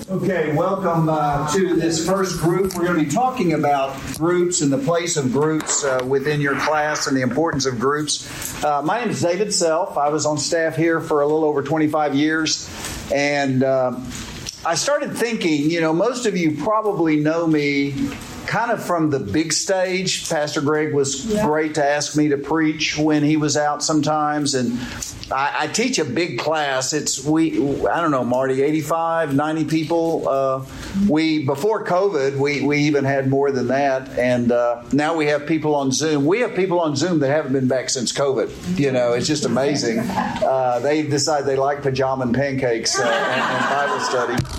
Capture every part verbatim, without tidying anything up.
Okay, welcome uh, to this first group. We're going to be talking about groups and the place of groups uh, within your class and the importance of groups. Uh, my name is David Self. I was on staff here for a little over twenty-five years, and uh, I started thinking, you know, most of you probably know me kind of from the big stage. Pastor Greg was yeah. great to ask me to preach when he was out sometimes, and I, I teach a big class. It's we I don't know, Marty, eighty-five, ninety people. Uh, we before COVID, we we even had more than that, and uh, now we have people on Zoom. We have people on Zoom that haven't been back since COVID. You know, it's just amazing. Uh, they decide they like pajama and pancakes uh, and, and Bible study.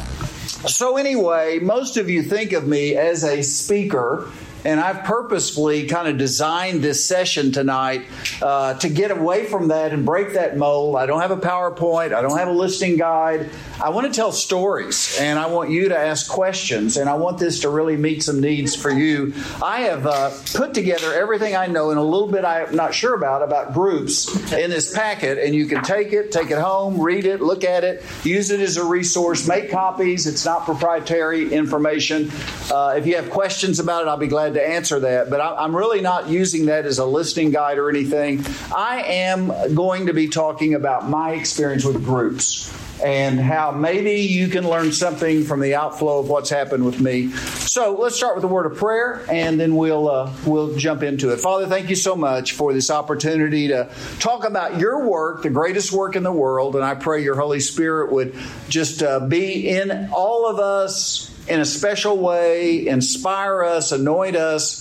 So anyway, most of you think of me as a speaker, and I've purposefully kind of designed this session tonight uh, to get away from that and break that mold. I don't have a PowerPoint. I don't have a listing guide. I want to tell stories, and I want you to ask questions, and I want this to really meet some needs for you. I have uh, put together everything I know and a little bit I'm not sure about, about groups in this packet, and you can take it, take it home, read it, look at it, use it as a resource, make copies. It's not proprietary information. Uh, if you have questions about it, I'll be glad to answer that, but I'm really not using that as a listing guide or anything. I am going to be talking about my experience with groups and how maybe you can learn something from the outflow of what's happened with me. So let's start with a word of prayer, and then we'll uh, we'll jump into it. Father, thank you so much for this opportunity to talk about your work, the greatest work in the world, and I pray your Holy Spirit would just uh, be in all of us in a special way, inspire us, anoint us.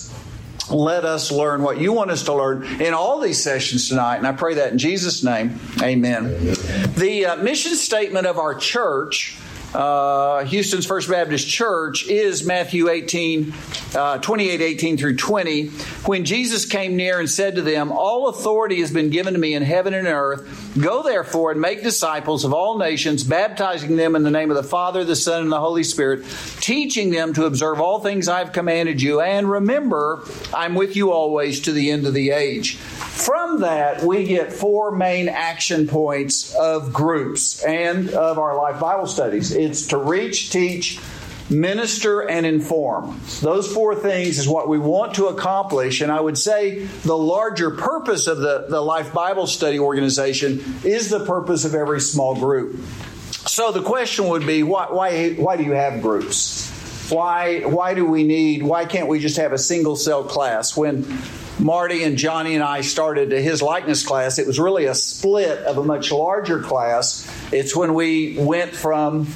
Let us learn what you want us to learn in all these sessions tonight. And I pray that in Jesus' name. Amen. Amen. The uh, mission statement of our church, uh, Houston's First Baptist Church, is Matthew eighteen, uh, twenty-eight, eighteen through twenty. When Jesus came near and said to them, "All authority has been given to me in heaven and earth. Go therefore and make disciples of all nations, baptizing them in the name of the Father, the Son, and the Holy Spirit, teaching them to observe all things I have commanded you. And remember, I'm with you always to the end of the age." From that, we get four main action points of groups and of our Life Bible studies. It's to reach, teach, minister, and inform. Those four things is what we want to accomplish. And I would say the larger purpose of the, the Life Bible Study organization is the purpose of every small group. So the question would be, why, why, why do you have groups? Why, why do we need, why can't we just have a single cell class? When Marty and Johnny and I started his likeness class, it was really a split of a much larger class. It's when we went from...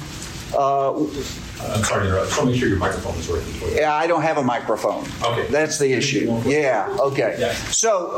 Uh, I'm sorry to interrupt. Just want to make sure your microphone is working for you. Yeah, I don't have a microphone. Okay. That's the issue. Yeah, okay. Yeah. So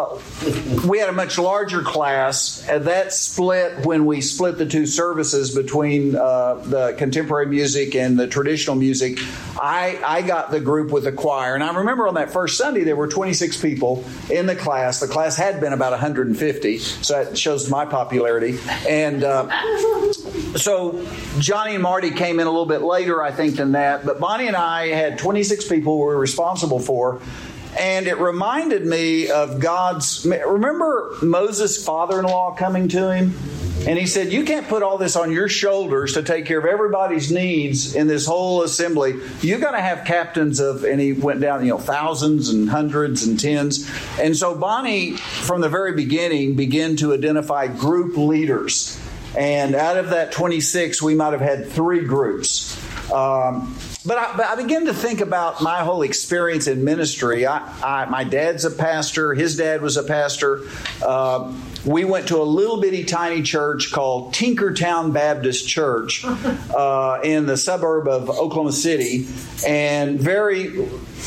uh, we had a much larger class. And that split when we split the two services between uh, the contemporary music and the traditional music. I, I got the group with the choir. And I remember on that first Sunday, there were twenty-six people in the class. The class had been about one hundred fifty, so that shows my popularity. And uh, so Johnny and Marty came in a little bit later, I think, than that. But Bonnie and I had twenty-six people we were responsible for. And it reminded me of God's... Remember Moses' father-in-law coming to him? And he said, you can't put all this on your shoulders to take care of everybody's needs in this whole assembly. You've got to have captains of... And he went down, you know, thousands and hundreds and tens. And so Bonnie, from the very beginning, began to identify group leaders. And out of that twenty-six, we might have had three groups. Um, but, I, but I began to think about my whole experience in ministry. I, I, my dad's a pastor. His dad was a pastor. Uh, we went to a little bitty tiny church called Tinkertown Baptist Church uh, in the suburb of Oklahoma City. And very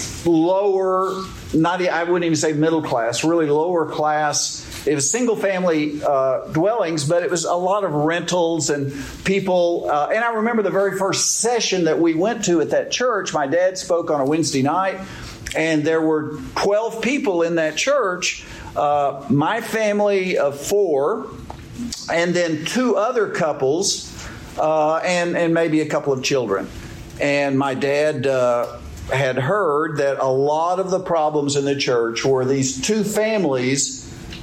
lower, not I wouldn't even say middle class, really lower class. It was single-family uh, dwellings, but it was a lot of rentals and people. Uh, and I remember the very first session that we went to at that church. My dad spoke on a Wednesday night, and there were twelve people in that church. Uh, my family of four, and then two other couples, uh, and, and maybe a couple of children. And my dad... Uh, had heard that a lot of the problems in the church were these two families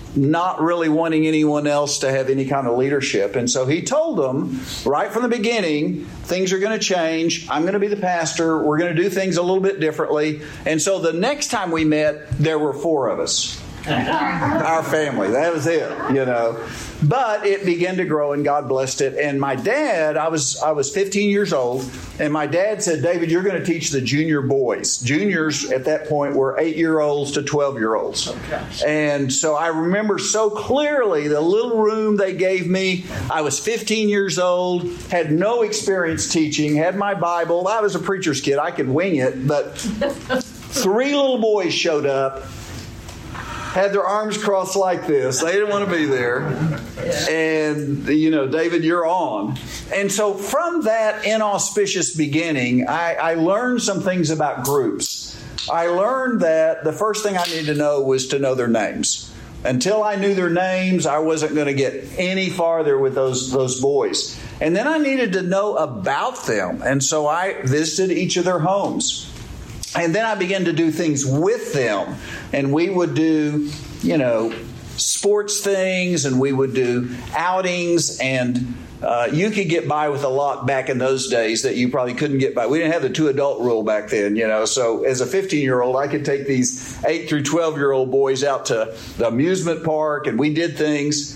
not really wanting anyone else to have any kind of leadership. And so he told them right from the beginning, things are going to change. I'm going to be the pastor. We're going to do things a little bit differently. And so the next time we met, there were four of us. Our family. That was it, you know. But it began to grow, and God blessed it. And my dad, I was I was fifteen years old, and my dad said, David, you're going to teach the junior boys. Juniors at that point were eight-year-olds to twelve-year-olds. Okay. And so I remember so clearly the little room they gave me. I was fifteen years old, had no experience teaching, had my Bible. I was a preacher's kid. I could wing it. But three little boys showed up, had their arms crossed like this. They didn't want to be there. And, you know, David, you're on. And so from that inauspicious beginning, I, I learned some things about groups. I learned that the first thing I needed to know was to know their names. Until I knew their names, I wasn't going to get any farther with those, those boys. And then I needed to know about them. And so I visited each of their homes. And then I began to do things with them. And we would do, you know, sports things, and we would do outings. And uh, you could get by with a lot back in those days that you probably couldn't get by. We didn't have the two-adult rule back then, you know. So as a fifteen-year-old, I could take these eight through twelve-year-old boys out to the amusement park, and we did things.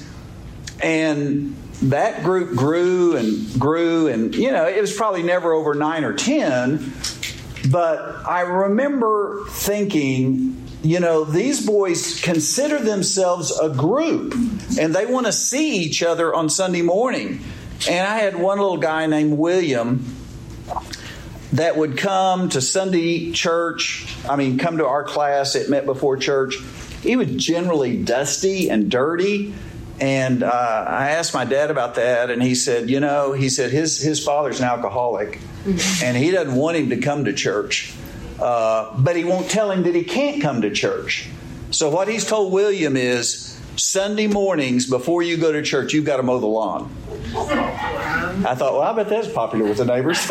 And that group grew and grew. And, you know, it was probably never over nine or ten. But I remember thinking, you know, these boys consider themselves a group, and they want to see each other on Sunday morning. And I had one little guy named William that would come to Sunday church. I mean, come to our class at Met Before Church. He was generally dusty and dirty. And uh, I asked my dad about that, and he said, you know, he said his, his father's an alcoholic, and he doesn't want him to come to church. Uh, but he won't tell him that he can't come to church. So what he's told William is, Sunday mornings before you go to church, you've got to mow the lawn. I thought, well, I bet that's popular with the neighbors.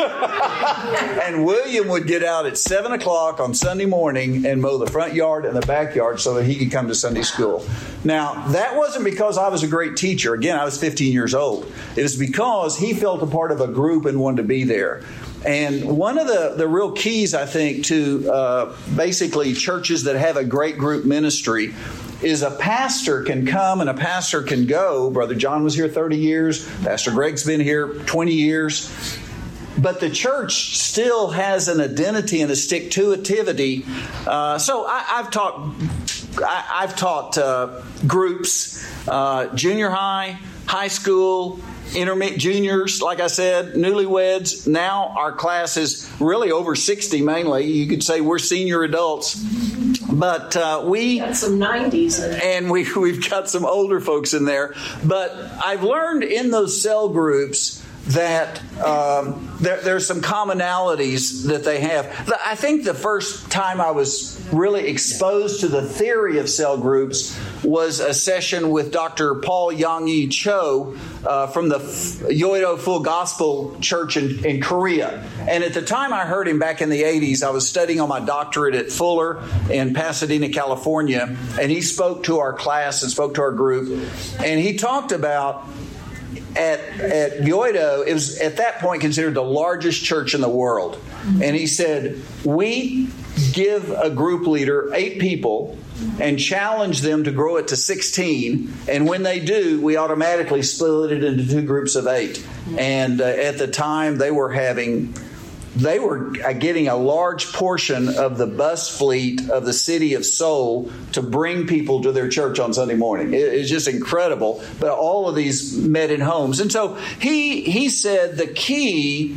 And William would get out at seven o'clock on Sunday morning and mow the front yard and the backyard so that he could come to Sunday school. Now, that wasn't because I was a great teacher. Again, I was fifteen years old. It was because he felt a part of a group and wanted to be there. And one of the, the real keys, I think, to uh, basically churches that have a great group ministry is a pastor can come and a pastor can go. Brother John was here thirty years. Pastor Greg's been here twenty years. But the church still has an identity and a stick-to-itivity. Uh, so I, I've taught, I, I've taught uh, groups, uh, junior high, high school, intermediate, juniors, like I said, newlyweds. Now our class is really over sixty mainly. You could say we're senior adults. But uh, we got some nineties in it. And we, we've got some older folks in there. But I've learned in those cell groups that um, there, there's some commonalities that they have. I think the first time I was really exposed to the theory of cell groups was a session with Doctor Paul Yang-Yi Cho uh, from the Yoido Full Gospel Church in, in Korea. And at the time I heard him back in the eighties, I was studying on my doctorate at Fuller in Pasadena, California. And he spoke to our class and spoke to our group. And he talked about At at Yoido, it was at that point considered the largest church in the world. And he said, we give a group leader eight people and challenge them to grow it to sixteen. And when they do, we automatically split it into two groups of eight. And uh, at the time, they were having... They were getting a large portion of the bus fleet of the city of Seoul to bring people to their church on Sunday morning. It's just incredible. But all of these met in homes. And so he he said the key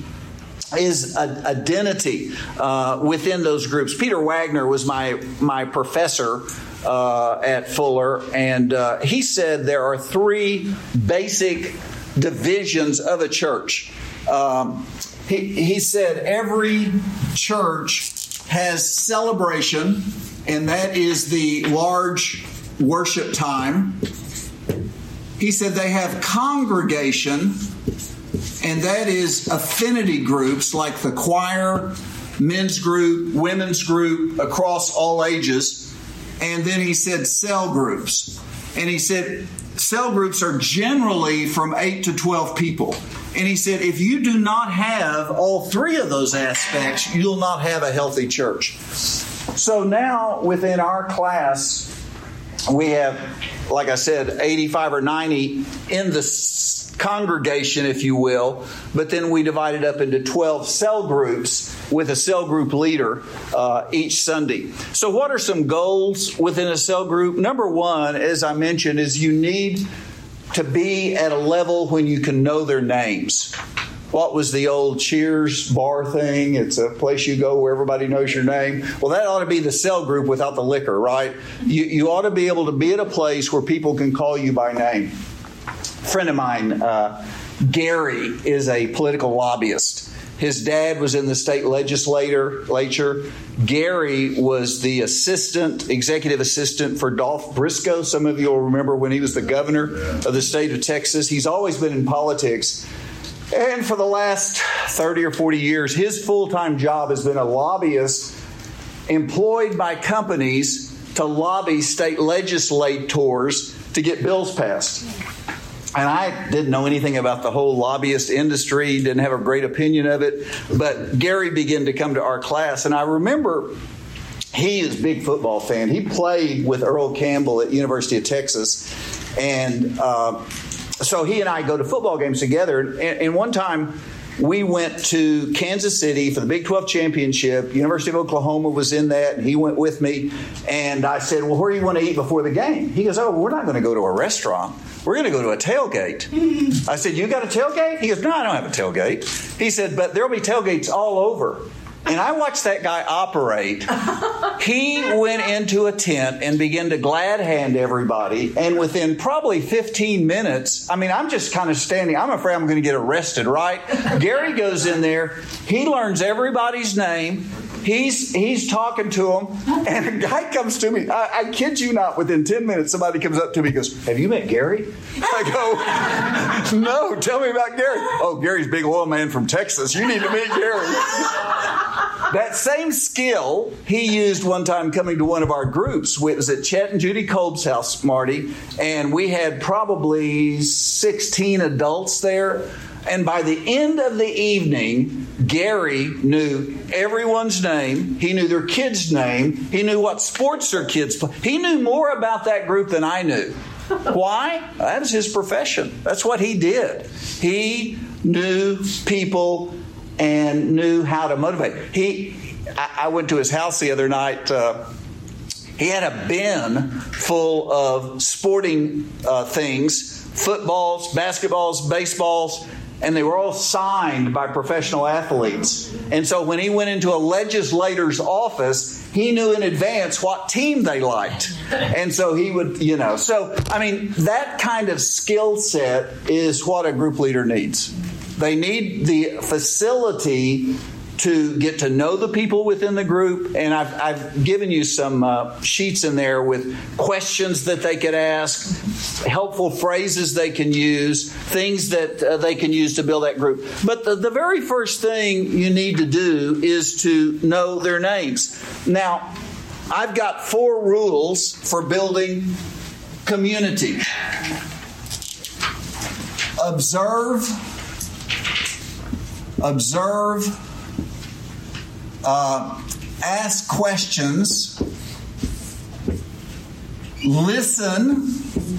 is a, identity uh, within those groups. Peter Wagner was my, my professor uh, at Fuller. And uh, he said there are three basic divisions of a church. Um He, he said every church has celebration, and that is the large worship time. He said they have congregation, and that is affinity groups like the choir, men's group, women's group, across all ages. And then he said cell groups. And he said, cell groups are generally from eight to twelve people. And he said, if you do not have all three of those aspects, you'll not have a healthy church. So now within our class, we have, like I said, eighty-five or ninety in the congregation, if you will, but then we divided up into twelve cell groups with a cell group leader uh, each Sunday. So what are some goals within a cell group? Number one, as I mentioned, is you need to be at a level when you can know their names. What was the old Cheers bar thing? It's a place you go where everybody knows your name. Well, that ought to be the cell group without the liquor, right? You, you ought to be able to be at a place where people can call you by name. A friend of mine, uh, Gary, is a political lobbyist. His dad was in the state legislature. Gary was the assistant, executive assistant for Dolph Briscoe. Some of you will remember when he was the governor of the state of Texas. He's always been in politics. And for the last thirty or forty years, his full-time job has been a lobbyist employed by companies to lobby state legislators to get bills passed. And I didn't know anything about the whole lobbyist industry, didn't have a great opinion of it. But Gary began to come to our class. And I remember he is a big football fan. He played with Earl Campbell at University of Texas. And uh, so he and I go to football games together. And, and one time we went to Kansas City for the Big twelve championship. University of Oklahoma was in that, and he went with me. And I said, well, where do you want to eat before the game? He goes, oh, we're not going to go to a restaurant. We're going to go to a tailgate. I said, you got a tailgate? He goes, no, I don't have a tailgate. He said, but there'll be tailgates all over. And I watched that guy operate. He went into a tent and began to glad hand everybody. And within probably fifteen minutes, I mean, I'm just kind of standing. I'm afraid I'm going to get arrested, right? Gary goes in there. He learns everybody's name. He's he's talking to them. And a guy comes to me. I, I kid you not, within ten minutes, somebody comes up to me and goes, have you met Gary? I go, no, tell me about Gary. Oh, Gary's a big oil man from Texas. You need to meet Gary. That same skill he used one time coming to one of our groups. It was at Chet and Judy Kolb's house, Marty, and we had probably sixteen adults there. And by the end of the evening, Gary knew everyone's name. He knew their kid's name. He knew what sports their kids play. He knew more about that group than I knew. Why? That was his profession. That's what he did. He knew people and knew how to motivate. He, I, I went to his house the other night. Uh, he had a bin full of sporting uh, things, footballs, basketballs, baseballs, and they were all signed by professional athletes. And so when he went into a legislator's office, he knew in advance what team they liked. And so he would, you know. So, I mean, that kind of skill set is what a group leader needs. They need the facility to get to know the people within the group. And I've, I've given you some uh, sheets in there with questions that they could ask, helpful phrases they can use, things that uh, they can use to build that group. But the, the very first thing you need to do is to know their names. Now, I've got four rules for building community. Observe. Observe, uh, ask questions, listen,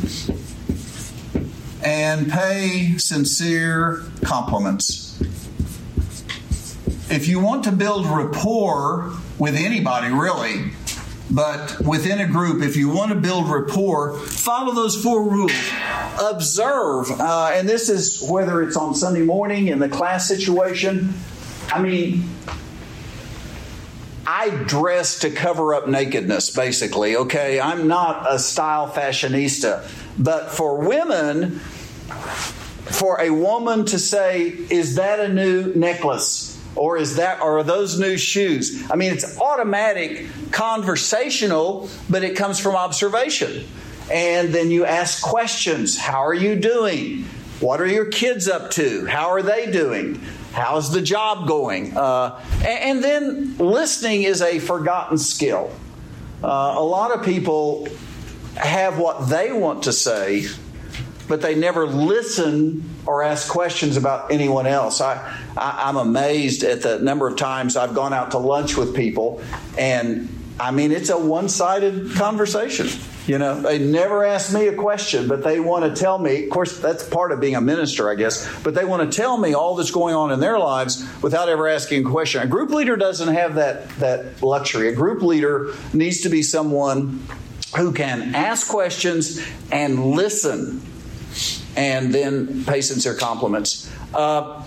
and pay sincere compliments. If you want to build rapport with anybody, really, but within a group, if you want to build rapport, follow those four rules. Observe, uh, and this is whether it's on Sunday morning in the class situation. I mean, I dress to cover up nakedness, basically, okay? I'm not a style fashionista. But for women, for a woman to say, is that a new necklace? Or is that, or are those new shoes? I mean, it's automatic, conversational, but it comes from observation. And then you ask questions. How are you doing? What are your kids up to? How are they doing? How's the job going? Uh, and, and then listening is a forgotten skill. Uh, a lot of people have what they want to say, but they never listen or ask questions about anyone else. I, I, I'm amazed at the number of times I've gone out to lunch with people, and I mean, it's a one-sided conversation. You know, they never ask me a question, but they want to tell me. Of course, that's part of being a minister, I guess. But they want to tell me all that's going on in their lives without ever asking a question. A group leader doesn't have that, that luxury. A group leader needs to be someone who can ask questions and listen and then pay sincere compliments. Uh,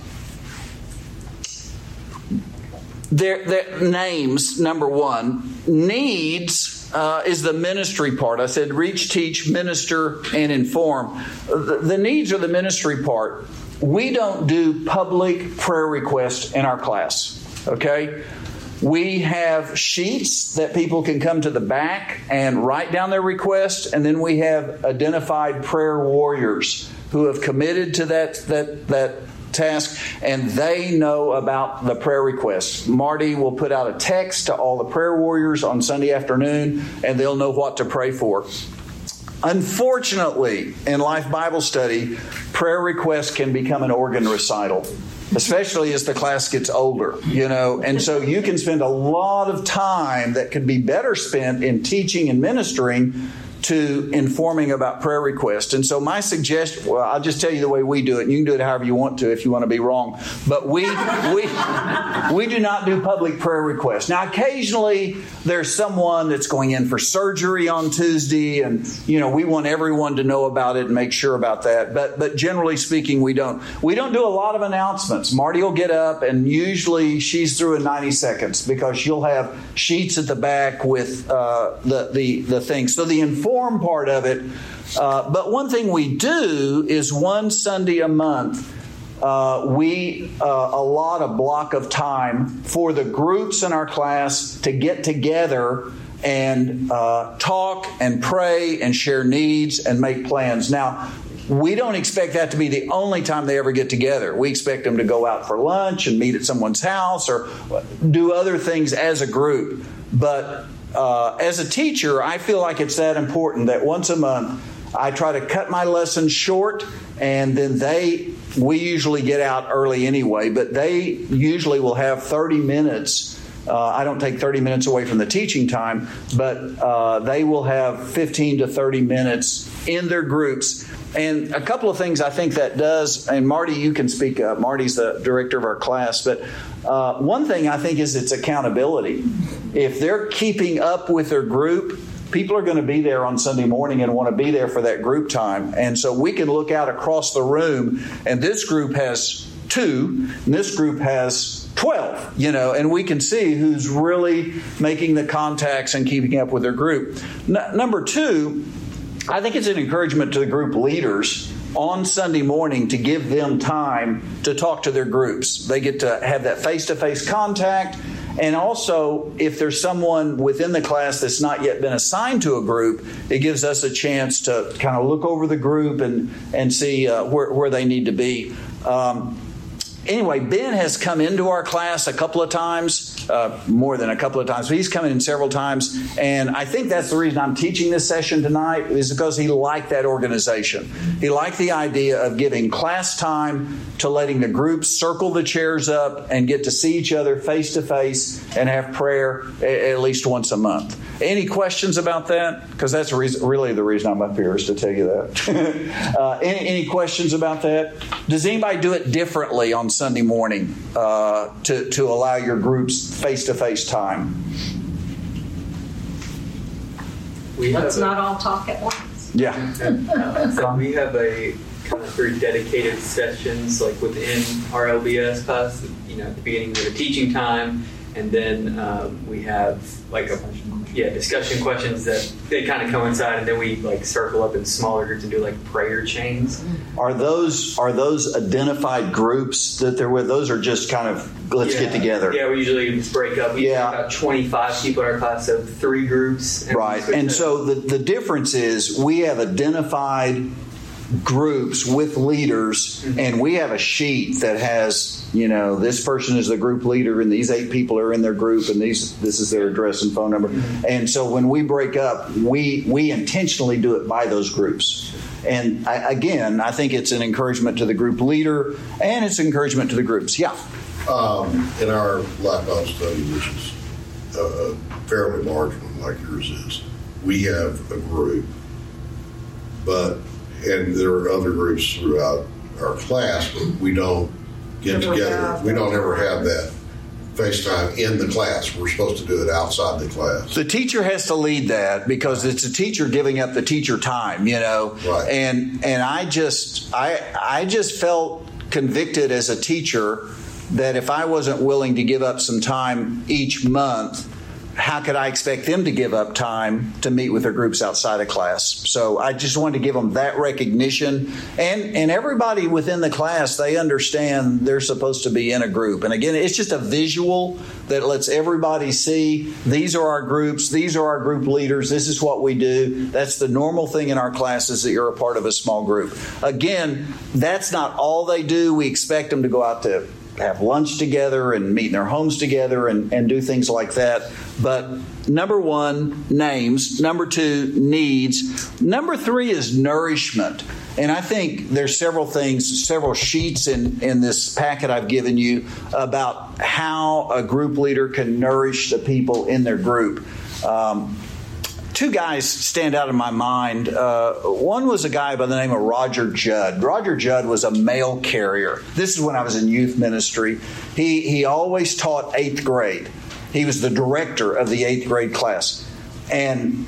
their, their names, number one, needs... Uh, is the ministry part. I said reach, teach, minister, and inform. The, the needs are the ministry part. We don't do public prayer requests in our class, okay? We have sheets that people can come to the back and write down their request, and then we have identified prayer warriors who have committed to that that that task, and they know about the prayer requests. Marty will put out a text to all the prayer warriors on Sunday afternoon, and they'll know what to pray for. Unfortunately, in Life Bible Study, prayer requests can become an organ recital, especially as the class gets older, you know. And so you can spend a lot of time that could be better spent in teaching and ministering to informing about prayer requests. And so my suggestion, well, I'll just tell you the way we do it, and you can do it however you want to if you want to be wrong. But we we we do not do public prayer requests. Now, occasionally there's someone that's going in for surgery on Tuesday, and you know we want everyone to know about it and make sure about that. But but generally speaking, we don't. We don't do a lot of announcements. Marty will get up, and usually she's through in ninety seconds because she'll have sheets at the back with uh, the the the things. So the inform Form part of it. Uh, but one thing we do is one Sunday a month, uh, we uh, allot a block of time for the groups in our class to get together and uh, talk and pray and share needs and make plans. Now, we don't expect that to be the only time they ever get together. We expect them to go out for lunch and meet at someone's house or do other things as a group. But Uh, as a teacher, I feel like it's that important that once a month I try to cut my lessons short, and then they, we usually get out early anyway, but they usually will have thirty minutes. Uh, I don't take thirty minutes away from the teaching time, but uh, they will have fifteen to thirty minutes in their groups. And a couple of things I think that does, and Marty, you can speak up. Marty's the director of our class. But uh, one thing I think is it's accountability. If they're keeping up with their group, people are going to be there on Sunday morning and want to be there for that group time. And so we can look out across the room, and this group has two, and this group has twelve, you know, and we can see who's really making the contacts and keeping up with their group. N- number two, I think it's an encouragement to the group leaders on Sunday morning to give them time to talk to their groups. They get to have that face-to-face contact. And also, if there's someone within the class that's not yet been assigned to a group, it gives us a chance to kind of look over the group and, and see uh, where, where they need to be. Um, Anyway, Ben has come into our class a couple of times, uh, more than a couple of times, but he's come in several times. And I think that's the reason I'm teaching this session tonight, is because he liked that organization. He liked the idea of giving class time to letting the groups circle the chairs up and get to see each other face to face and have prayer at least once a month. Any questions about that? Because that's reason, really the reason I'm up here, is to tell you that. uh, any, any questions about that? Does anybody do it differently on Sunday morning uh, to, to allow your groups face-to-face time? We Let's have not a, all talk at once. Yeah. uh, so we have a kind of three dedicated sessions, like within our L B S class. You know, at the beginning we have a teaching time, and then um, we have like a yeah discussion questions that they kind of coincide, and then we like circle up in smaller groups and do like prayer chains. Are those are those identified groups that they're with? Those are just kind of let's yeah. get together. Yeah, we usually just break up. We yeah. have about twenty-five people in our class, so three groups. And right, and so the the difference is we have identified groups with leaders, mm-hmm. and we have a sheet that has You know, this person is the group leader, and these eight people are in their group, and these this is their address and phone number. And so when we break up, we we intentionally do it by those groups. And I, again, I think it's an encouragement to the group leader, and it's an encouragement to the groups. Yeah. Um, in our Life Bible study, which is a fairly large one like yours is, we have a group, but and there are other groups throughout our class, but we don't get never together. Have. We don't ever have that FaceTime in the class. We're supposed to do it outside the class. The teacher has to lead that because it's a teacher giving up the teacher time, you know. Right. And and I just I I just felt convicted as a teacher that if I wasn't willing to give up some time each month, how could I expect them to give up time to meet with their groups outside of class? So I just wanted to give them that recognition. And and everybody within the class, they understand they're supposed to be in a group. And again, it's just a visual that lets everybody see these are our groups, these are our group leaders, this is what we do. That's the normal thing in our classes, that you're a part of a small group. Again, that's not all they do. We expect them to go out to have lunch together and meet in their homes together and, and do things like that. But number one, names. Number two, needs. Number three is nourishment. And I think there's several things, several sheets in, in this packet I've given you about how a group leader can nourish the people in their group. Um, Two guys stand out in my mind. Uh, one was a guy by the name of Roger Judd. Roger Judd was a mail carrier. This is when I was in youth ministry. He he always taught eighth grade. He was the director of the eighth grade class. And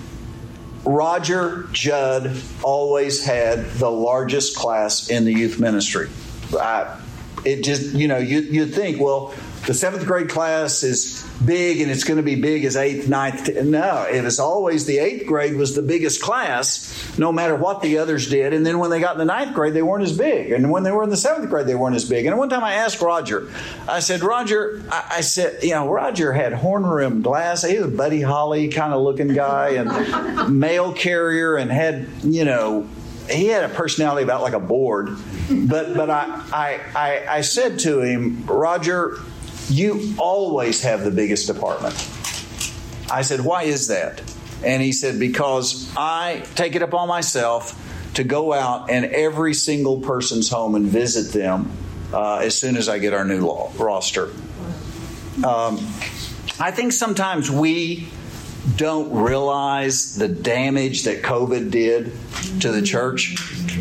Roger Judd always had the largest class in the youth ministry. I, it just, you know, you, you'd think, well, the seventh grade class is big and it's going to be big as eighth, ninth. No, it was always the eighth grade was the biggest class, no matter what the others did. And then when they got in the ninth grade, they weren't as big. And when they were in the seventh grade, they weren't as big. And one time I asked Roger, I said, Roger, I, I said, you know, Roger had horn-rimmed glasses. He was a Buddy Holly kind of looking guy and mail carrier and had, you know, he had a personality about like a board. But but I I, I, I said to him, Roger, you always have the biggest department. I said, why is that? And he said, because I take it upon myself to go out and every single person's home and visit them uh, as soon as I get our new law, roster. Um, I think sometimes we don't realize the damage that COVID did to the church.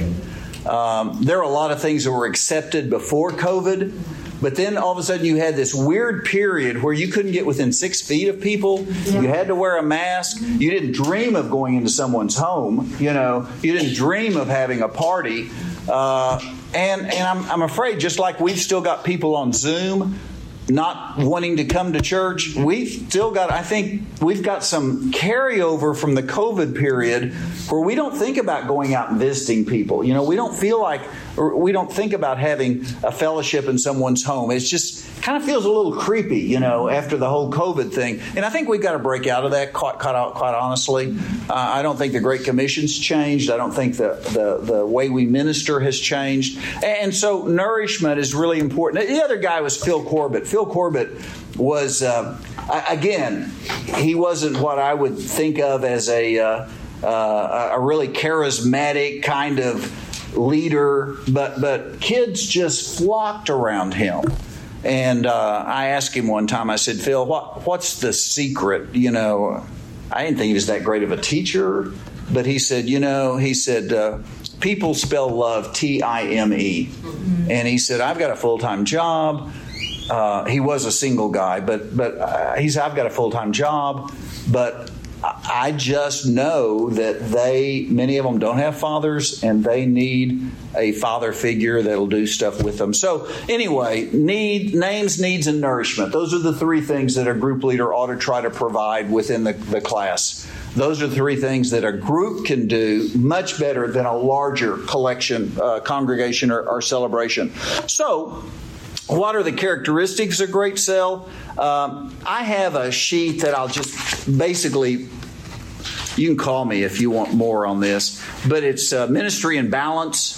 Um, there are a lot of things that were accepted before COVID, but then all of a sudden you had this weird period where you couldn't get within six feet of people. Yeah. You had to wear a mask. You didn't dream of going into someone's home. You know, you didn't dream of having a party. Uh, and and I'm, I'm afraid, just like we've still got people on Zoom not wanting to come to church, we've still got, I think we've got some carryover from the COVID period where we don't think about going out and visiting people. You know, we don't feel like, or we don't think about having a fellowship in someone's home. It's just kind of feels a little creepy, you know, after the whole COVID thing. And I think we've got to break out of that, quite, quite, quite honestly. Uh, I don't think the Great Commission's changed. I don't think the, the, the way we minister has changed. And so nourishment is really important. The other guy was Phil Corbett. Phil Corbett was, uh, again, he wasn't what I would think of as a, uh, uh, a really charismatic kind of leader, but but kids just flocked around him. And uh, I asked him one time, I said, Phil, what what's the secret? You know, I didn't think he was that great of a teacher, but he said, you know, he said, uh, people spell love T I M E. Mm-hmm. And he said, I've got a full-time job. Uh, he was a single guy, but but uh, he said, I've got a full-time job, but I just know that they, many of them don't have fathers, and they need a father figure that'll do stuff with them. So anyway, need, names, needs, and nourishment. Those are the three things that a group leader ought to try to provide within the, the class. Those are the three things that a group can do much better than a larger collection, uh, congregation, or, or celebration. So, what are the characteristics of great cell? Um, I have a sheet that I'll just basically, you can call me if you want more on this, but it's uh, ministry and balance.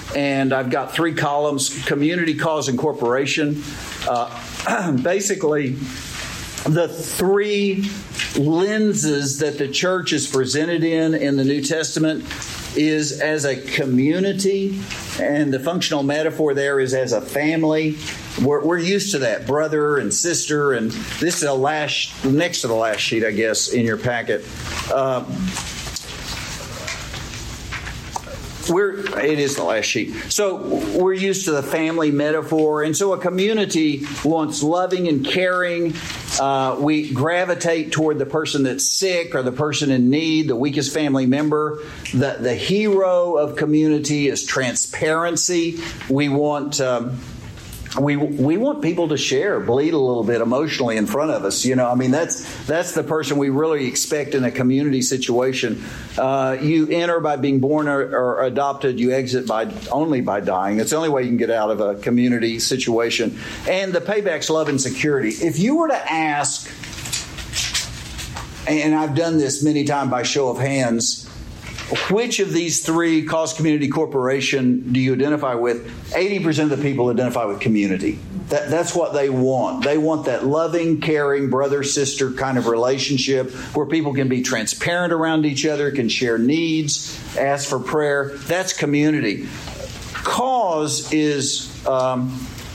and I've got three columns: community, cause, and corporation. Uh, basically, the three lenses that the church is presented in in the New Testament is as a community, and the functional metaphor there is as a family. We're, we're used to that, brother and sister, and this is the last, next to the last sheet, I guess, in your packet. Uh, We're, it is the last sheet. So we're used to the family metaphor. And so a community wants loving and caring. Uh, we gravitate toward the person that's sick or the person in need, the weakest family member. The, the hero of community is transparency. We want... Um, We we want people to share, bleed a little bit emotionally in front of us. You know, I mean, that's that's the person we really expect in a community situation. Uh, you enter by being born or, or adopted. You exit by only by dying. It's the only way you can get out of a community situation. And the payback's love and security. If you were to ask, and I've done this many times by show of hands, which of these three, cause, community, corporation, do you identify with? eighty percent of the people identify with community. That, that's what they want. They want that loving, caring, brother-sister kind of relationship where people can be transparent around each other, can share needs, ask for prayer. That's community. Cause is um,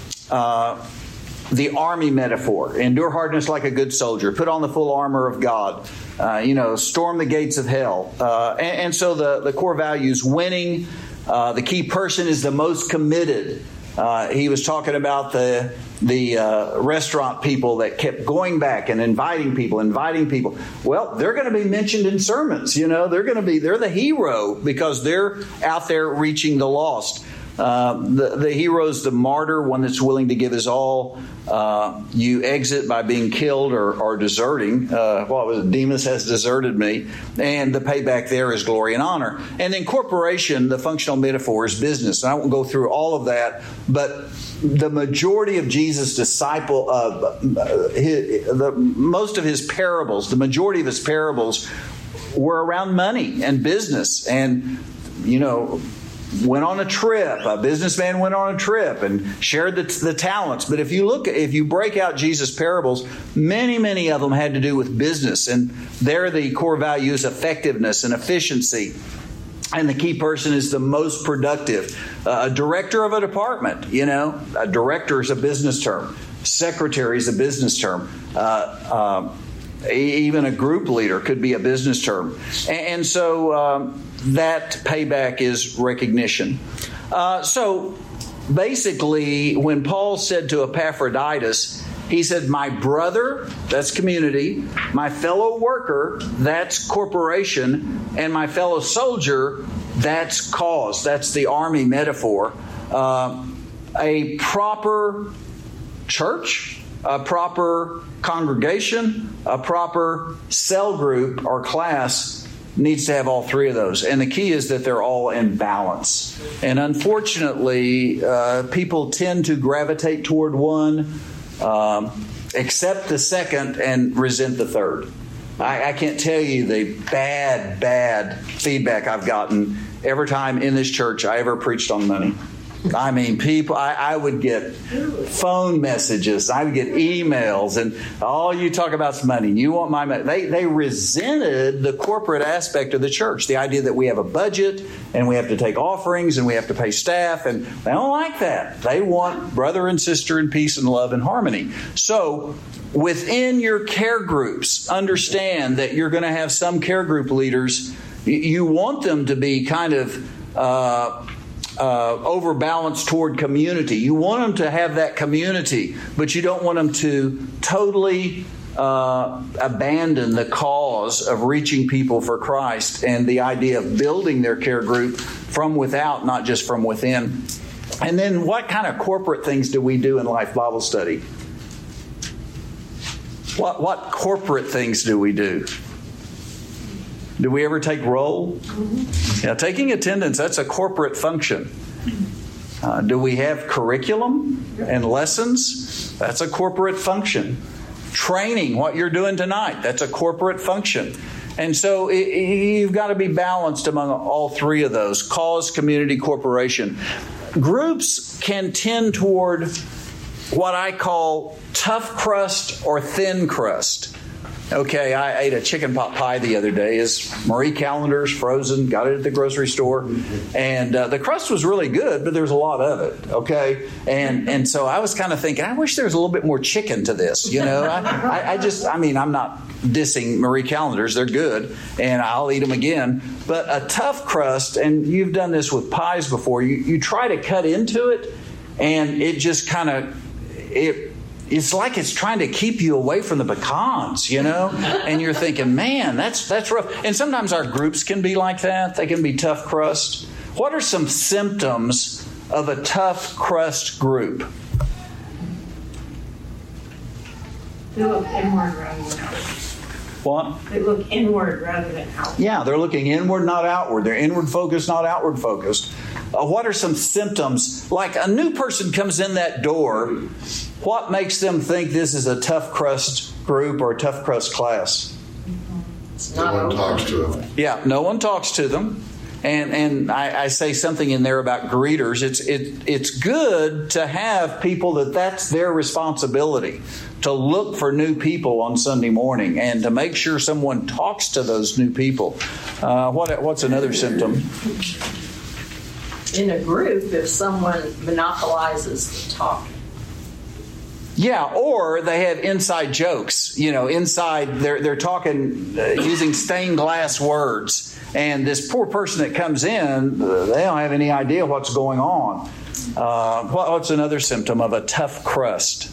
uh, the army metaphor. Endure hardness like a good soldier. Put on the full armor of God. Uh, you know, storm the gates of hell. Uh, and, and so the, the core value is winning. Uh, the key person is the most committed. Uh, he was talking about the the uh, restaurant people that kept going back and inviting people, inviting people. Well, they're going to be mentioned in sermons. You know, they're going to be, they're the hero because they're out there reaching the lost. Uh, the, the hero is the martyr, one that's willing to give his all. Uh, you exit by being killed or, or deserting. Uh, what was it? Demas has deserted me. And the payback there is glory and honor. And then corporation, the functional metaphor, is business. And I won't go through all of that, but the majority of Jesus' disciple, uh, his, the, most of his parables, the majority of his parables were around money and business. And, you know, went on a trip. A businessman went on a trip and shared the, the talents. But if you look, if you break out Jesus' parables, many, many of them had to do with business. And there the core value is effectiveness and efficiency. And the key person is the most productive. Uh, a director of a department, you know, a director is a business term. Secretary is a business term. Uh, uh, even a group leader could be a business term. And, and so... Um, that payback is recognition. Uh, so basically, when Paul said to Epaphroditus, he said, my brother, that's community, my fellow worker, that's corporation, and my fellow soldier, that's cause. That's the army metaphor. Uh, a proper church, a proper congregation, a proper cell group or class needs to have all three of those. And the key is that they're all in balance. And unfortunately, uh, people tend to gravitate toward one, um, accept the second, and resent the third. I, I can't tell you the bad, bad feedback I've gotten every time in this church I ever preached on money. I mean, people, I, I would get phone messages, I would get emails, and all you talk about is money. You want my money. They, they resented the corporate aspect of the church, the idea that we have a budget and we have to take offerings and we have to pay staff, and they don't like that. They want brother and sister in peace and love and harmony. So within your care groups, understand that you're going to have some care group leaders. You want them to be kind of... Uh, Uh, overbalanced toward community. You want them to have that community, but you don't want them to totally uh, abandon the cause of reaching people for Christ and the idea of building their care group from without, not just from within. And then what kind of corporate things do we do in Life Bible Study? What, what corporate things do we do? Do we ever take roll? Yeah, taking attendance, that's a corporate function. Uh, do we have curriculum and lessons? That's a corporate function. Training, what you're doing tonight, that's a corporate function. And so it, you've got to be balanced among all three of those: cause, community, corporation. Groups can tend toward what I call tough crust or thin crust. Okay, I ate a chicken pot pie the other day. It's Marie Callender's, frozen, got it at the grocery store. And uh, the crust was really good, but there's a lot of it, okay? And and so I was kind of thinking, I wish there was a little bit more chicken to this, you know? I, I, I just, I mean, I'm not dissing Marie Callender's. They're good, and I'll eat them again. But a tough crust, and you've done this with pies before, you, you try to cut into it, and it just kind of, it it's like it's trying to keep you away from the pecans, you know? And you're thinking, man, that's that's rough. And sometimes our groups can be like that. They can be tough crust. What are some symptoms of a tough crust group? They look inward rather than outward. What? They look inward rather than outward. Yeah, they're looking inward, not outward. They're inward focused, not outward focused. Uh, what are some symptoms? Like a new person comes in that door, what makes them think this is a tough crust group or a tough crust class? No one talks to them. Yeah, no one talks to them. And and I, I say something in there about greeters. It's it it's good to have people that that's their responsibility, to look for new people on Sunday morning and to make sure someone talks to those new people. Uh, what what's another symptom? In a group, if someone monopolizes the talking. Yeah, or they have inside jokes. You know, inside they're they're talking uh, using stained glass words. And this poor person that comes in, uh, they don't have any idea what's going on. Uh, what, what's another symptom of a tough crust?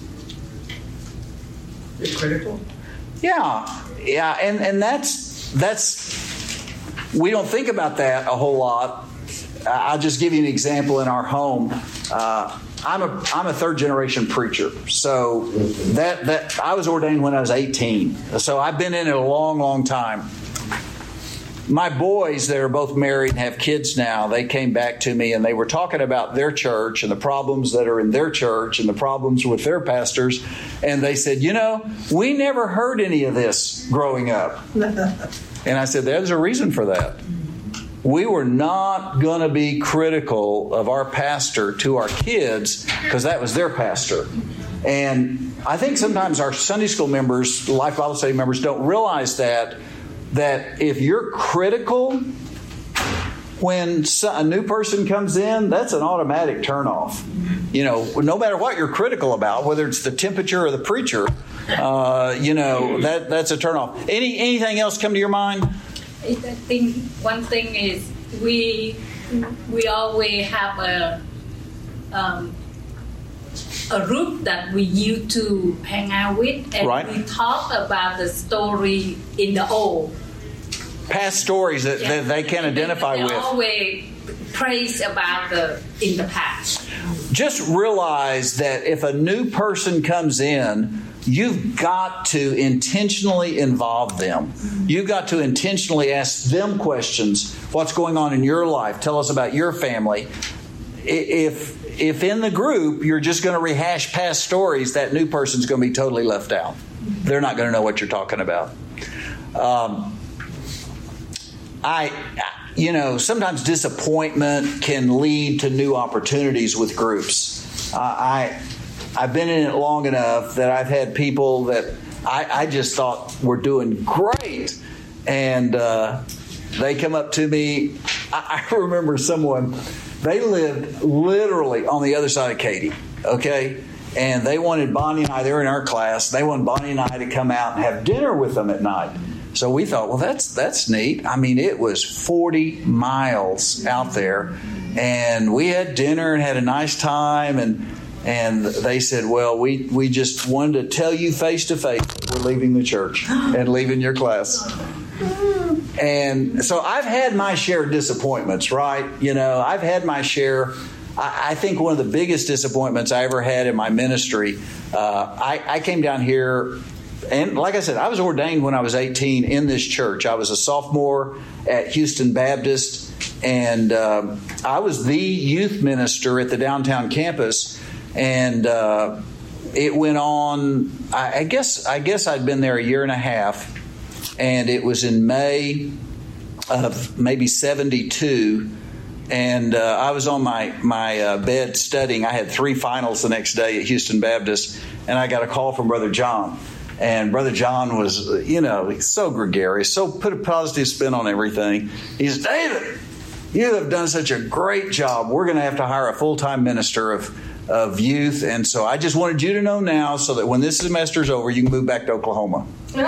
They're critical. Yeah, yeah, and, and that's that's we don't think about that a whole lot. I'll just give you an example in our home. Uh, I'm a I'm a third generation preacher, so that that I was ordained when I was eighteen. So I've been in it a long, long time. My boys that are both married and have kids now, they came back to me and they were talking about their church and the problems that are in their church and the problems with their pastors. And they said, you know, we never heard any of this growing up. And I said, there's a reason for that. We were not going to be critical of our pastor to our kids because that was their pastor. And I think sometimes our Sunday school members, Life Bible Study members, don't realize that that if you're critical when a new person comes in, that's an automatic turnoff. You know, no matter what you're critical about, whether it's the temperature or the preacher, uh, you know, that that's a turnoff. Any anything else come to your mind? I think one thing is we we always have a um, a group that we used to hang out with, and right. we talk about the story in the old. Past stories that, yeah. that they can identify they with. Always praise about the in the past. Just realize that if a new person comes in, you've got to intentionally involve them. You've got to intentionally ask them questions. What's going on in your life? Tell us about your family. If if in the group you're just going to rehash past stories, that new person's going to be totally left out. They're not going to know what you're talking about. Um, I, you know, sometimes disappointment can lead to new opportunities with groups. Uh, I, I've been in it long enough that I've had people that I, I just thought were doing great, and uh, they come up to me. I, I remember someone, they lived literally on the other side of Katy, okay? And they wanted Bonnie and I, they were in our class, they wanted Bonnie and I to come out and have dinner with them at night. So we thought, well, that's that's neat. I mean, it was forty miles out there, and we had dinner and had a nice time. And and they said, well, we, we just wanted to tell you face to face we're leaving the church and leaving your class. And so I've had my share of disappointments, right? You know, I've had my share. I, I think one of the biggest disappointments I ever had in my ministry, uh, I, I came down here. And like I said, I was ordained when I was eighteen in this church. I was a sophomore at Houston Baptist, and uh, I was the youth minister at the downtown campus. And uh, it went on. I, I guess I guess I'd been there a year and a half, and it was in May of maybe seventy-two. And uh, I was on my, my uh, bed studying. I had three finals the next day at Houston Baptist, and I got a call from Brother John. And Brother John was, you know, he's so gregarious, so put a positive spin on everything. He said, David, you have done such a great job. We're going to have to hire a full-time minister of, of youth. And so I just wanted you to know now so that when this semester's over, you can move back to Oklahoma.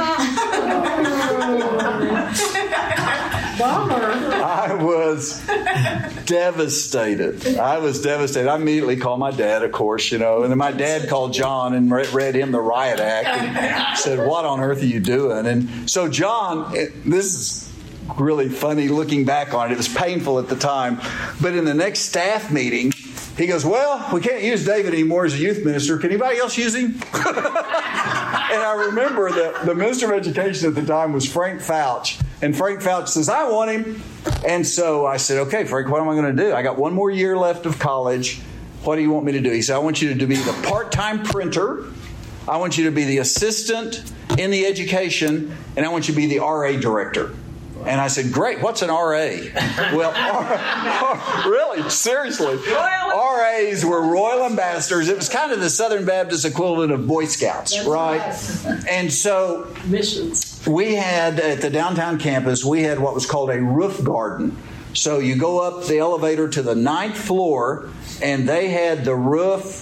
I was devastated. I was devastated. I immediately called my dad, of course, you know, and then my dad called John and read him the riot act and said, what on earth are you doing? And so John, this is really funny looking back on it. It was painful at the time. But in the next staff meeting, he goes, well, we can't use David anymore as a youth minister. Can anybody else use him? And I remember that the minister of education at the time was Frank Fouch. And Frank Fouch says, I want him. And so I said, okay, Frank, what am I going to do? I got one more year left of college. What do you want me to do? He said, I want you to be the part-time printer. I want you to be the assistant in the education. And I want you to be the R A director. And I said, great, what's an R A? Well, R- really, seriously. R As were Royal Ambassadors. It was kind of the Southern Baptist equivalent of Boy Scouts, That's right? right? And so missions. We had, at the downtown campus, we had what was called a roof garden. So you go up the elevator to the ninth floor, and they had the roof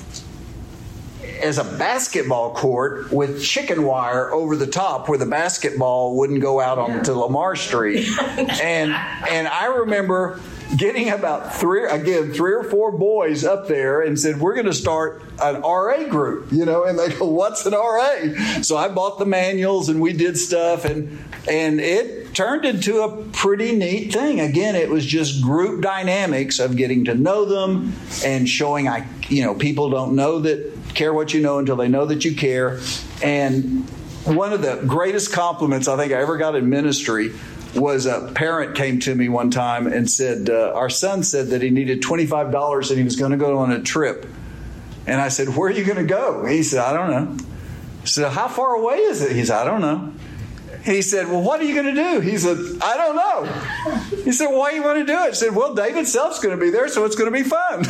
as a basketball court with chicken wire over the top where the basketball wouldn't go out onto Lamar Street. And and I remember getting about three, again, three or four boys up there and said, we're going to start an R A group, you know, and they go, what's an R A? So I bought the manuals and we did stuff, and and it turned into a pretty neat thing. Again, it was just group dynamics of getting to know them and showing, I, you know, people don't know that care what you know until they know that you care. And one of the greatest compliments I think I ever got in ministry was a parent came to me one time and said, uh, our son said that he needed twenty-five dollars and he was going to go on a trip. And I said, where are you going to go? He said, I don't know. I said, how far away is it? He said, I don't know. He said, well, what are you going to do? He said, I don't know. He said, why do you want to do it? I said, well, David Self's going to be there, so it's going to be fun.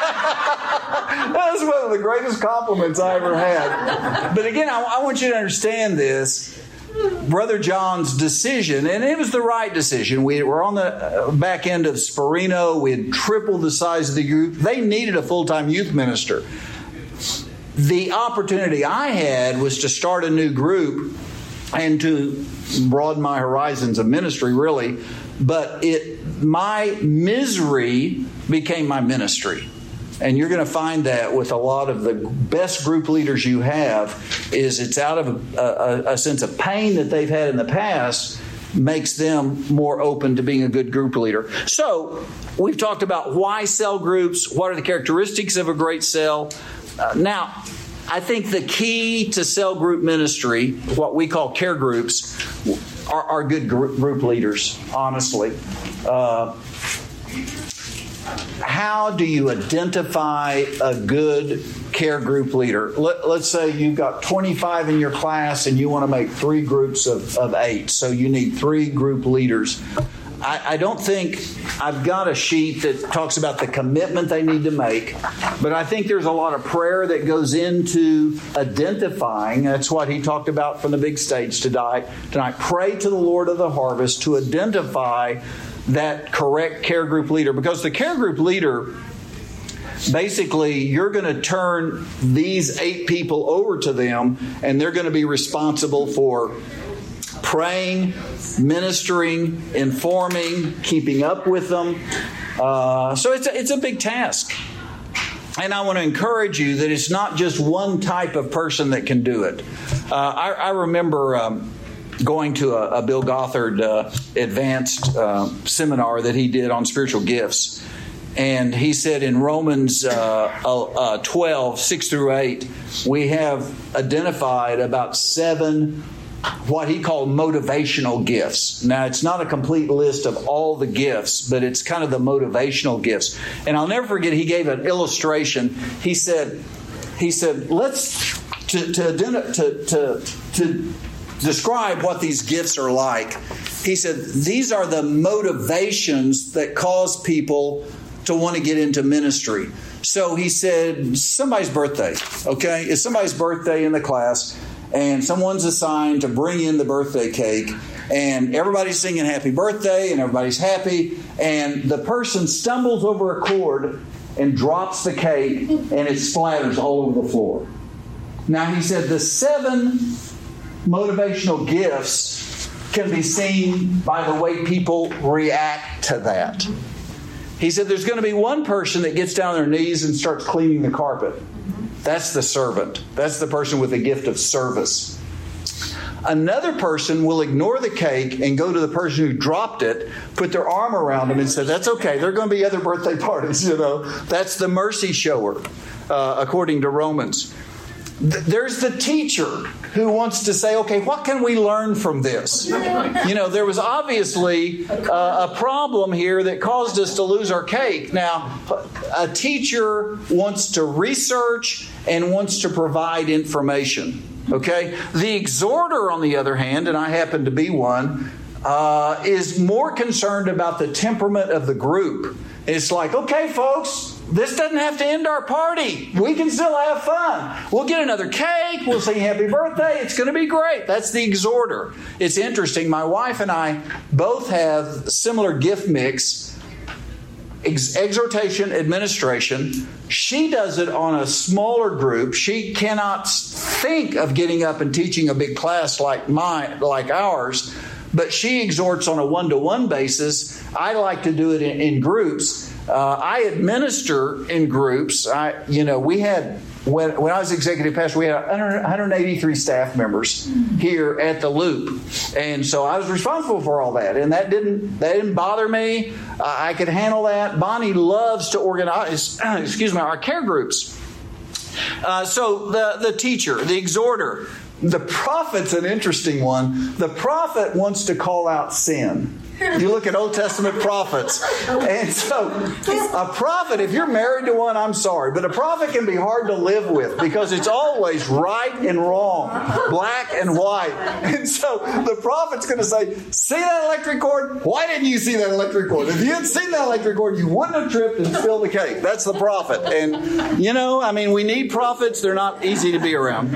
That was one of the greatest compliments I ever had. But again, I, I want you to understand this. Brother John's decision, and it was the right decision. We were on the back end of Sperino. We had tripled the size of the group. They needed a full-time youth minister. The opportunity I had was to start a new group and to broaden my horizons of ministry, really. But it, my misery became my ministry. And you're going to find that with a lot of the best group leaders you have, is it's out of a, a, a sense of pain that they've had in the past makes them more open to being a good group leader. So we've talked about why cell groups, what are the characteristics of a great cell. Uh, now, I think the key to cell group ministry, what we call care groups, are, are good group, group leaders, honestly. Uh, how do you identify a good care group leader? Let, let's say you've got twenty-five in your class and you want to make three groups of, of eight. So you need three group leaders. I, I don't think I've got a sheet that talks about the commitment they need to make, but I think there's a lot of prayer that goes into identifying. That's what he talked about from the big stage tonight. Tonight, pray to the Lord of the harvest to identify that correct care group leader, because the care group leader, basically, you're going to turn these eight people over to them, and they're going to be responsible for praying, ministering, informing, keeping up with them. Uh, so it's a, it's a big task. And I want to encourage you that it's not just one type of person that can do it. Uh, I, I remember um, going to a, a Bill Gothard uh, advanced uh, seminar that he did on spiritual gifts. And he said in Romans uh, uh, twelve, six through eight, we have identified about seven what he called motivational gifts. Now, it's not a complete list of all the gifts, but it's kind of the motivational gifts. And I'll never forget, he gave an illustration. He said, he said, let's, to, to, to, to, to describe what these gifts are like. He said, these are the motivations that cause people to want to get into ministry. So he said, somebody's birthday, okay? It's somebody's birthday in the class, and someone's assigned to bring in the birthday cake, and everybody's singing happy birthday, and everybody's happy, and the person stumbles over a cord and drops the cake, and it splatters all over the floor. Now, he said the seven motivational gifts can be seen by the way people react to that. He said there's going to be one person that gets down on their knees and starts cleaning the carpet. That's the servant. That's the person with the gift of service. Another person will ignore the cake and go to the person who dropped it, put their arm around them and say, that's okay. There are going to be other birthday parties, you know. That's the mercy shower, uh, according to Romans. Th- there's the teacher who wants to say, okay, what can we learn from this? You know, there was obviously uh, a problem here that caused us to lose our cake. Now, a teacher wants to research and wants to provide information. Okay? The exhorter, on the other hand, and I happen to be one, uh, is more concerned about the temperament of the group. It's like, okay, folks, this doesn't have to end our party. We can still have fun. We'll get another cake. We'll sing happy birthday. It's going to be great. That's the exhorter. It's interesting. My wife and I both have similar gift mix. Ex- exhortation, administration. She does it on a smaller group. She cannot think of getting up and teaching a big class like mine, like ours, but she exhorts on a one-to-one basis. I like to do it in, in groups. Uh, I administer in groups. I, you know, we had when when I was executive pastor, we had one hundred eighty-three staff members here at the Loop, and so I was responsible for all that, and that didn't that didn't bother me. Uh, I could handle that. Bonnie loves to organize. Uh, excuse me, our care groups. Uh, so the the teacher, the exhorter, the prophet's an interesting one. The prophet wants to call out sin. You look at Old Testament prophets. And so a prophet, if you're married to one, I'm sorry, but a prophet can be hard to live with because it's always right and wrong, black and white. And so the prophet's going to say, see that electric cord? Why didn't you see that electric cord? If you had seen that electric cord, you wouldn't have tripped and spilled the cake. That's the prophet. And, you know, I mean, we need prophets. They're not easy to be around.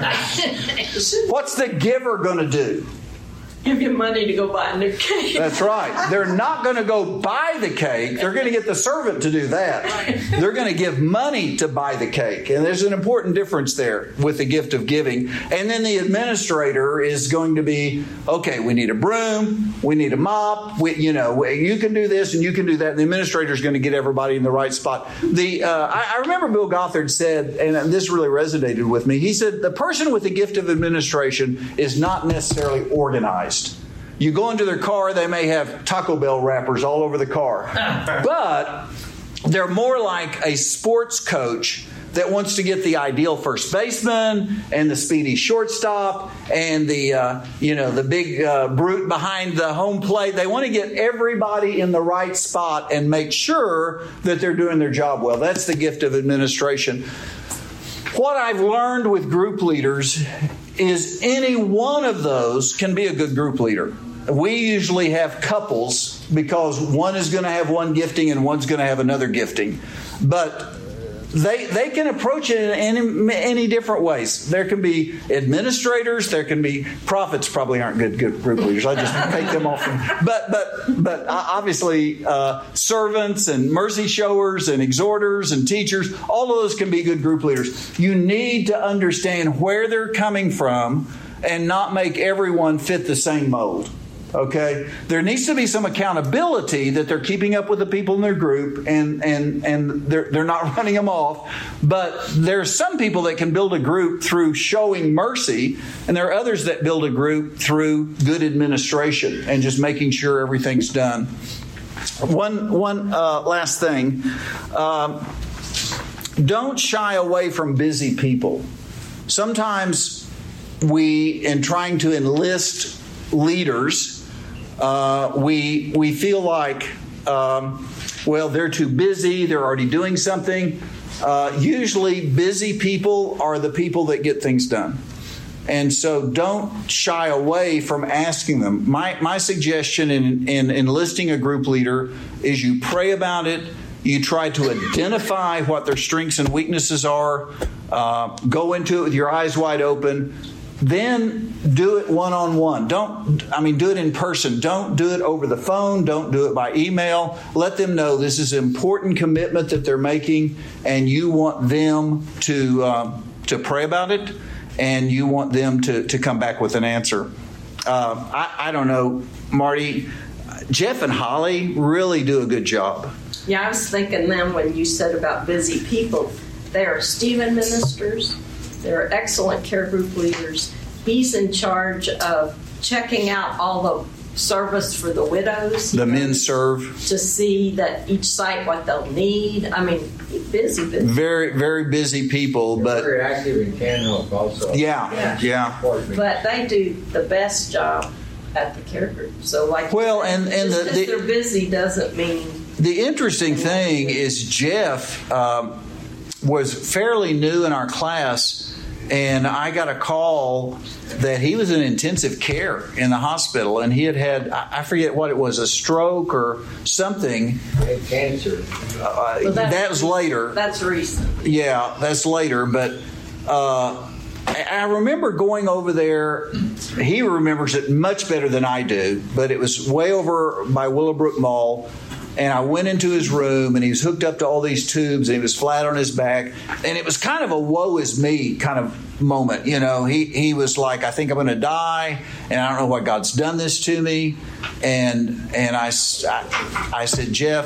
What's the giver going to do? Give you money to go buy a new cake. That's right. They're not going to go buy the cake. They're going to get the servant to do that. They're going to give money to buy the cake. And there's an important difference there with the gift of giving. And then the administrator is going to be, okay, we need a broom. We need a mop. We, you know, you can do this and you can do that. And the administrator is going to get everybody in the right spot. The uh, I, I remember Bill Gothard said, and this really resonated with me, he said, the person with the gift of administration is not necessarily organized. You go into their car, they may have Taco Bell wrappers all over the car. But they're more like a sports coach that wants to get the ideal first baseman and the speedy shortstop and the uh, you know the big uh, brute behind the home plate. They want to get everybody in the right spot and make sure that they're doing their job well. That's the gift of administration. What I've learned with group leaders is any one of those can be a good group leader. We usually have couples because one is going to have one gifting and one's going to have another gifting. But they they can approach it in any, any different ways. There can be administrators. There can be prophets. Probably aren't good, good group leaders. I just take them off. From, but but but obviously uh, servants and mercy showers and exhorters and teachers. All of those can be good group leaders. You need to understand where they're coming from and not make everyone fit the same mold. Okay, there needs to be some accountability that they're keeping up with the people in their group and and and they're they're not running them off. But there's some people that can build a group through showing mercy, and there are others that build a group through good administration and just making sure everything's done. One one uh, last thing: um, don't shy away from busy people. Sometimes we, in trying to enlist leaders, uh, we we feel like, um, well, they're too busy. They're already doing something. Uh, usually, busy people are the people that get things done. And so don't shy away from asking them. My, my suggestion in, in enlisting a group leader is you pray about it. You try to identify what their strengths and weaknesses are. Uh, go into it with your eyes wide open. Then do it one-on-one. Don't, I mean, do it in person. Don't do it over the phone. Don't do it by email. Let them know this is an important commitment that they're making, and you want them to uh, to pray about it, and you want them to, to come back with an answer. Uh, I, I don't know, Marty, Jeff and Holly really do a good job. Yeah, I was thinking then when you said about busy people, they are Stephen ministers. They're excellent care group leaders. He's in charge of checking out all the service for the widows. The men serve. To see that each site, what they'll need. I mean, busy, busy. Very, very busy people. They're but very active in Canhope also. Yeah, Yeah. yeah. But they do the best job at the care group. So, like, Well, and, and just the, because the, they're busy doesn't mean. the interesting thing is Jeff um, was fairly new in our class, and I got a call that he was in intensive care in the hospital, and he had had, I forget what it was, a stroke or something. Had cancer. Uh, Well, that's that was later. That's recent. Yeah, that's later. But uh, I I remember going over there. He remembers it much better than I do, but it was way over by Willowbrook Mall. And I went into his room, and he was hooked up to all these tubes, and he was flat on his back. And it was kind of a woe is me kind of moment. You know, he, he was like, I think I'm going to die, and I don't know why God's done this to me. And and I, I, I said, Jeff,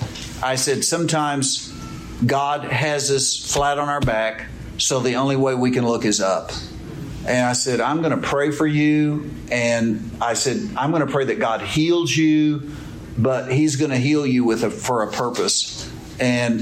I said, sometimes God has us flat on our back, so the only way we can look is up. And I said, I'm going to pray for you. And I said, I'm going to pray that God heals you, but He's going to heal you with a, for a purpose. And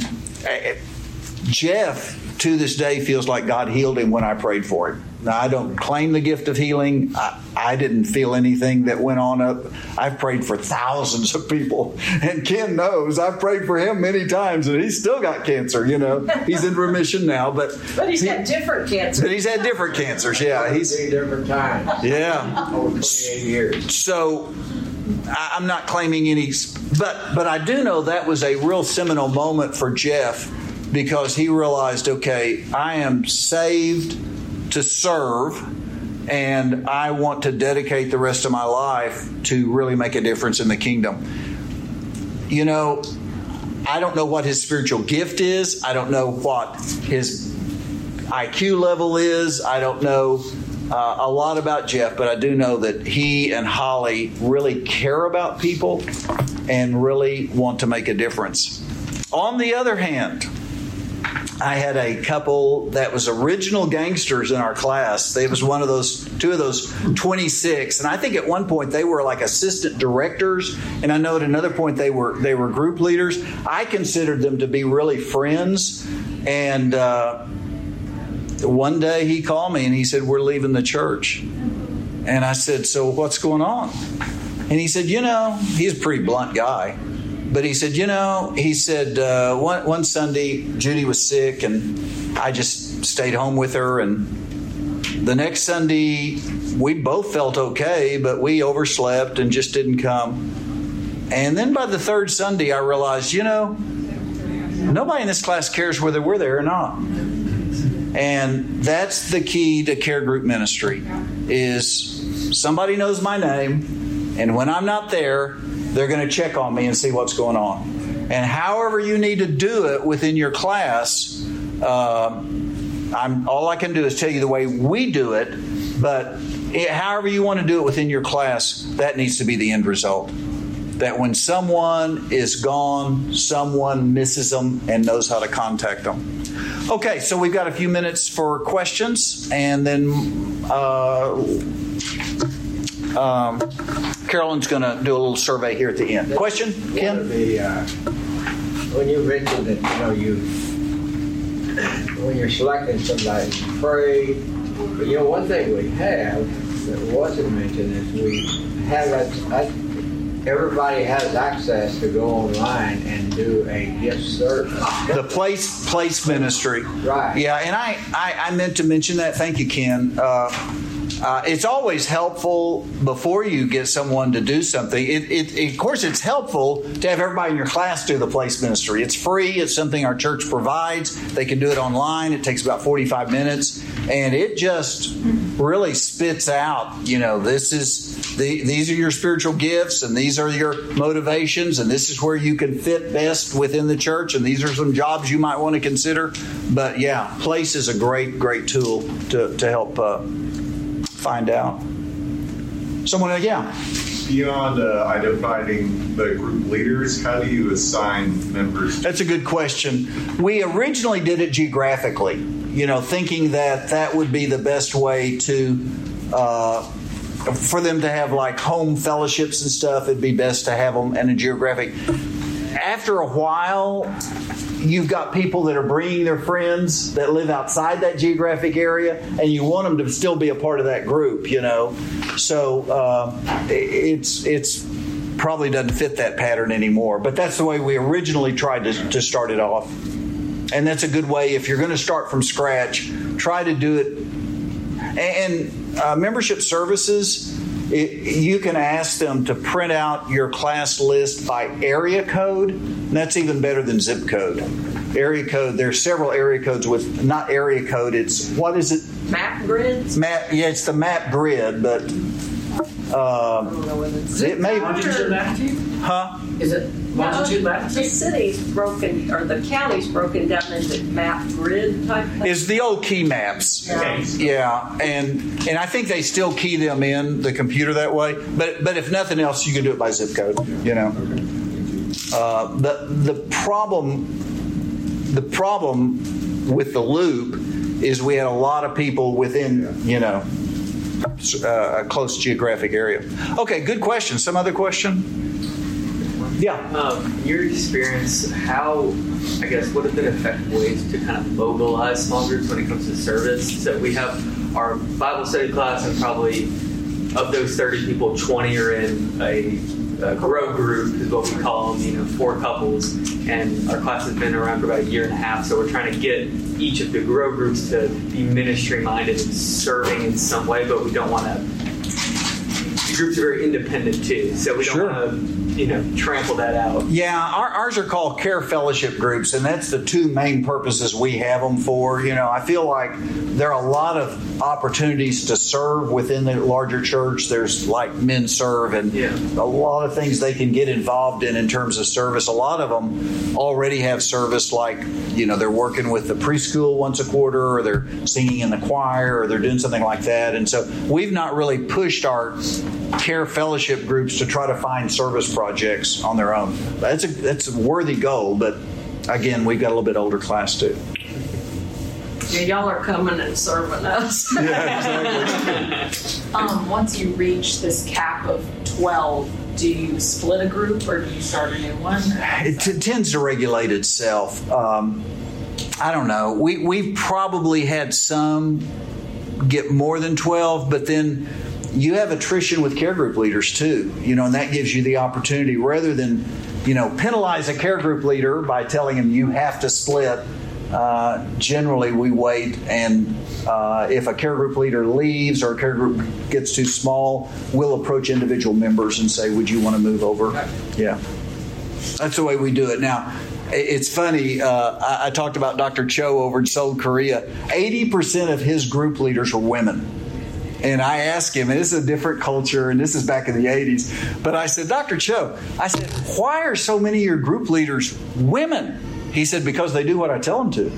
Jeff, to this day, feels like God healed him when I prayed for him. Now, I don't claim the gift of healing. I, I didn't feel anything that went on up. I've prayed for thousands of people. And Ken knows I've prayed for him many times, and he's still got cancer, you know. He's in remission now. But, But he's had different cancers. But he's had different cancers, yeah. He's Three different times. Yeah. Over twenty-eight years. So I- I'm not claiming any, but but I do know that was a real seminal moment for Jeff, because he realized, okay, I am saved to serve, and I want to dedicate the rest of my life to really make a difference in the kingdom. You know, I don't know what his spiritual gift is. I don't know what his I Q level is. I don't know uh, a lot about Jeff, but I do know that he and Holly really care about people and really want to make a difference. On the other hand, I had a couple that was original gangsters in our class. They was one of those, two of those twenty-six, and I think at one point they were like assistant directors, and I know at another point they were they were group leaders. I considered them to be really friends, and uh, one day he called me and he said, "We're leaving the church," and I said, "So what's going on?" And he said, "You know," he's a pretty blunt guy. But he said, you know, he said, uh, one, one Sunday, Judy was sick, and I just stayed home with her. And the next Sunday, we both felt okay, but we overslept and just didn't come. And then by the third Sunday, I realized, you know, nobody in this class cares whether we're there or not. And that's the key to care group ministry, is somebody knows my name, and when I'm not there, they're going to check on me and see what's going on. And however you need to do it within your class, uh, I'm, all I can do is tell you the way we do it. But it, however you want to do it within your class, that needs to be the end result. That when someone is gone, someone misses them and knows how to contact them. Okay, so we've got a few minutes for questions, and then uh, um, Carolyn's going to do a little survey here at the end. Question, Ken? One of the, uh, when you mentioned that, you know, you when you're selecting somebody, you pray. But, you know, one thing we have that wasn't mentioned is we have a, a everybody has access to go online and do a gift service. The place place ministry. Right. Yeah, and I, I, I meant to mention that. Thank you, Ken. Uh, Uh, it's always helpful before you get someone to do something. It, it, it, of course, it's helpful to have everybody in your class do the place ministry. It's free. It's something our church provides. They can do it online. It takes about forty-five minutes. And it just really spits out, you know, this is the, these are your spiritual gifts and these are your motivations and this is where you can fit best within the church and these are some jobs you might want to consider. But yeah, Place is a great, great tool to, to help uh, find out. Someone, yeah. Beyond uh, identifying the group leaders, how do you assign members? That's a good question. We originally did it geographically, you know, thinking that that would be the best way to, uh, for them to have like home fellowships and stuff. It'd be best to have them in a geographic. After a while, you've got people that are bringing their friends that live outside that geographic area, and you want them to still be a part of that group, you know. So uh, it's it's probably doesn't fit that pattern anymore. But that's the way we originally tried to, to start it off. And that's a good way. If you're going to start from scratch, try to do it. And uh, membership services, it, you can ask them to print out your class list by area code. And that's even better than zip code. Area code, there's several area codes with, not area code, it's, what is it? Map grids? Map, yeah, it's the map grid, but uh, it may... Longitude latitude? Huh? Is it longitude latitude? The city's broken, or the county's broken down into map grid type thing. Is the old key maps. Yeah. Yeah, and and I think they still key them in the computer that way. But but if nothing else, you can do it by zip code. You know, uh, the the problem the problem with the loop is we had a lot of people within you know uh, a close geographic area. Okay, good question. Some other question? Yeah. Um, your experience, how, I guess, what have been effective ways to kind of mobilize small groups when it comes to service? So we have our Bible study class, and probably of those thirty people, twenty are in a, a grow group, is what we call them, you know, four couples. And our class has been around for about a year and a half, so we're trying to get each of the grow groups to be ministry-minded and serving in some way, but we don't want to, the groups are very independent too, so we don't Sure. want to, you know, trample that out. Yeah, our, ours are called care fellowship groups, and that's the two main purposes we have them for. You know, I feel like there are a lot of opportunities to serve within the larger church. There's like men serve and Yeah. a lot of things they can get involved in in terms of service. A lot of them already have service, like, you know, they're working with the preschool once a quarter, or they're singing in the choir, or they're doing something like that. And so we've not really pushed our care fellowship groups to try to find service projects on their own. That's a that's a worthy goal, but again, we've got a little bit older class too. Yeah, y'all are coming and serving us. Yeah, exactly. Um, once you reach this cap of twelve, do you split a group or do you start a new one? It t- tends to regulate itself. Um, I don't know. We we've probably had some get more than twelve, but then you have attrition with care group leaders too, you know, and that gives you the opportunity, rather than, you know, penalize a care group leader by telling him you have to split. Uh, generally, we wait, and uh, if a care group leader leaves or a care group gets too small, we'll approach individual members and say, would you want to move over? Yeah. That's the way we do it. Now, it's funny, uh, I, I talked about Doctor Cho over in Seoul, Korea. eighty percent of his group leaders were women. And I asked him, and this is a different culture, and this is back in the eighties, but I said, Doctor Cho, I said, why are so many of your group leaders women? He said, because they do what I tell them to.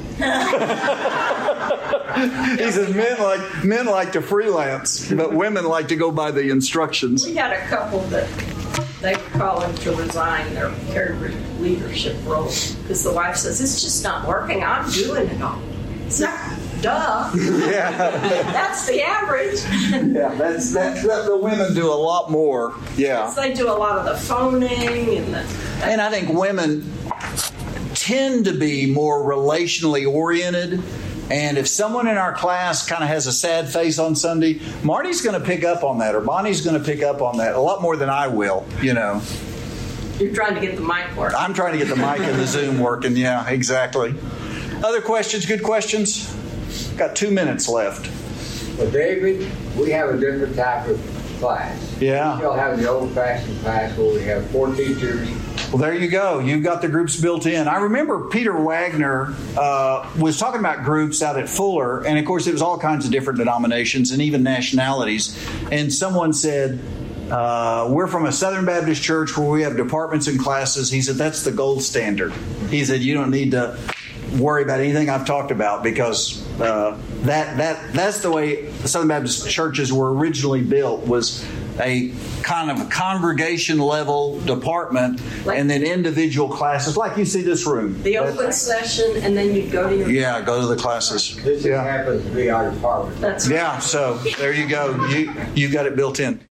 He says, men like men like to freelance, but women like to go by the instructions. We had a couple that they were calling to resign their care group leadership role because the wife says, it's just not working. I'm doing it all. So, duh. Yeah. That's the average. Yeah, that's, that's that. The women do a lot more. Yeah. They do a lot of the phoning and the. And I think women tend to be more relationally oriented. And if someone in our class kind of has a sad face on Sunday, Marty's going to pick up on that, or Bonnie's going to pick up on that a lot more than I will, you know. You're trying to get the mic working. I'm trying to get the mic and the Zoom working. Yeah, exactly. Other questions? Good questions? Got two minutes left. Well, David, we have a different type of class. Yeah. We still have the old-fashioned class where we have four teachers. Well, there you go. You've got the groups built in. I remember Peter Wagner uh, was talking about groups out at Fuller, and of course, it was all kinds of different denominations and even nationalities. And someone said, uh, we're from a Southern Baptist church where we have departments and classes. He said, that's the gold standard. He said, you don't need to worry about anything I've talked about because uh, that that that's the way the Southern Baptist churches were originally built, was a kind of congregation level department Like- and then individual classes like you see this room. The open session, and then you go to your. Yeah, go to the classes. This just Yeah. happens to be our department. That's Yeah, so there you go. You you got it built in.